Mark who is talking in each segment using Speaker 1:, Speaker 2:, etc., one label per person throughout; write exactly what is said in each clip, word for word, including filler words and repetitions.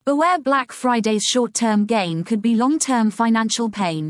Speaker 1: Beware, Black Friday's short-term gain could be long-term financial pain.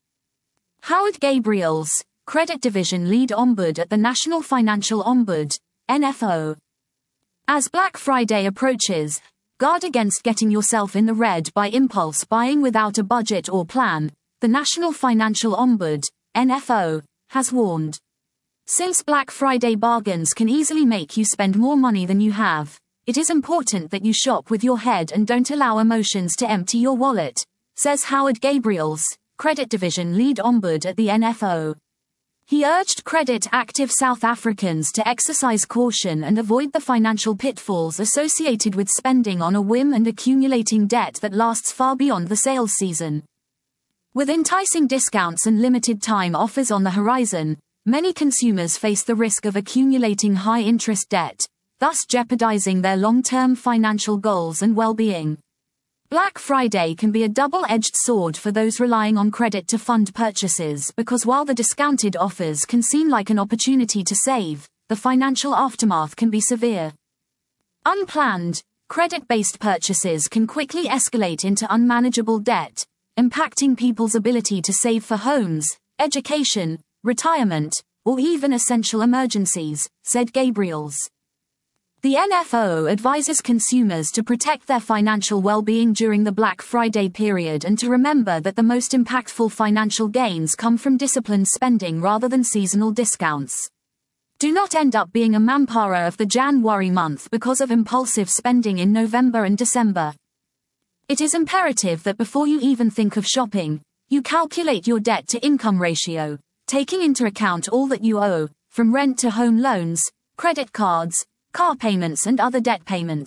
Speaker 1: Howard Gabriels, Credit Division Lead Ombud at the National Financial Ombud, N F O. As Black Friday approaches, guard against getting yourself in the red by impulse buying without a budget or plan, the National Financial Ombud, N F O, has warned. Since Black Friday bargains can easily make you spend more money than you have, it is important that you shop with your head and don't allow emotions to empty your wallet, says Howard Gabriels, Credit Division Lead Ombud at the N F O. He urged credit-active South Africans to exercise caution and avoid the financial pitfalls associated with spending on a whim and accumulating debt that lasts far beyond the sales season. With enticing discounts and limited-time offers on the horizon, many consumers face the risk of accumulating high-interest debt, thus jeopardizing their long-term financial goals and well-being. Black Friday can be a double-edged sword for those relying on credit to fund purchases because while the discounted offers can seem like an opportunity to save, the financial aftermath can be severe. Unplanned, credit-based purchases can quickly escalate into unmanageable debt, impacting people's ability to save for homes, education, retirement, or even essential emergencies, said Gabriels. The N F O advises consumers to protect their financial well-being during the Black Friday period and to remember that the most impactful financial gains come from disciplined spending rather than seasonal discounts. Do not end up being a manpara of the Jan-Worry month because of impulsive spending in November and December. It is imperative that before you even think of shopping, you calculate your debt-to-income ratio, taking into account all that you owe, from rent to home loans, credit cards, car payments and other debt payments.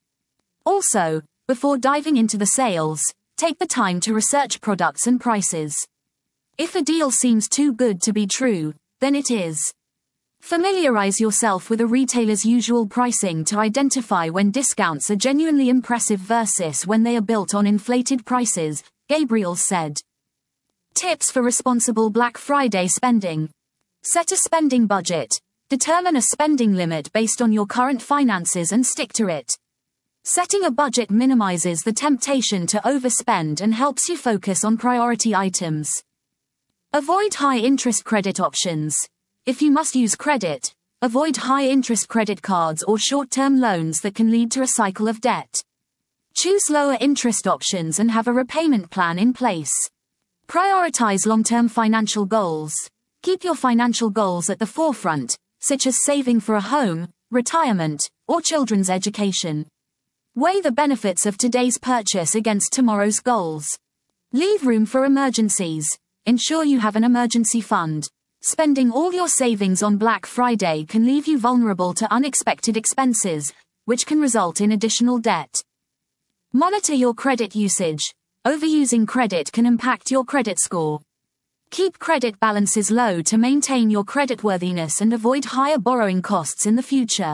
Speaker 1: Also, before diving into the sales, take the time to research products and prices. If a deal seems too good to be true, then it is. Familiarize yourself with a retailer's usual pricing to identify when discounts are genuinely impressive versus when they are built on inflated prices, Gabriels said. Tips for responsible Black Friday spending. Set a spending budget. Determine a spending limit based on your current finances and stick to it. Setting a budget minimizes the temptation to overspend and helps you focus on priority items. Avoid high-interest credit options. If you must use credit, avoid high-interest credit cards or short-term loans that can lead to a cycle of debt. Choose lower-interest options and have a repayment plan in place. Prioritize long-term financial goals. Keep your financial goals at the forefront, such as saving for a home, retirement, or children's education. Weigh the benefits of today's purchase against tomorrow's goals. Leave room for emergencies. Ensure you have an emergency fund. Spending all your savings on Black Friday can leave you vulnerable to unexpected expenses, which can result in additional debt. Monitor your credit usage. Overusing credit can impact your credit score. Keep credit balances low to maintain your creditworthiness and avoid higher borrowing costs in the future.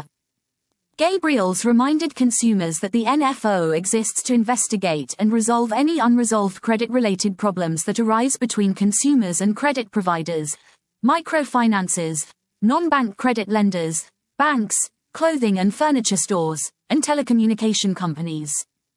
Speaker 1: Gabriels reminded consumers that the N F O exists to investigate and resolve any unresolved credit-related problems that arise between consumers and credit providers, microfinances, non-bank credit lenders, banks, clothing and furniture stores, and telecommunication companies.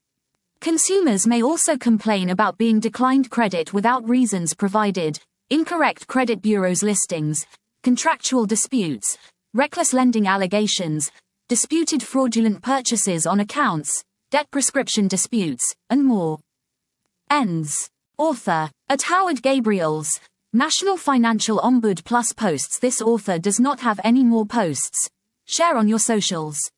Speaker 1: Consumers may also complain about being declined credit without reasons provided, incorrect credit bureaus listings, contractual disputes, reckless lending allegations, disputed fraudulent purchases on accounts, debt prescription disputes, and more. Ends. Author. At Howard Gabriels, National Financial Ombud Plus posts. This author does not have any more posts. Share on your socials.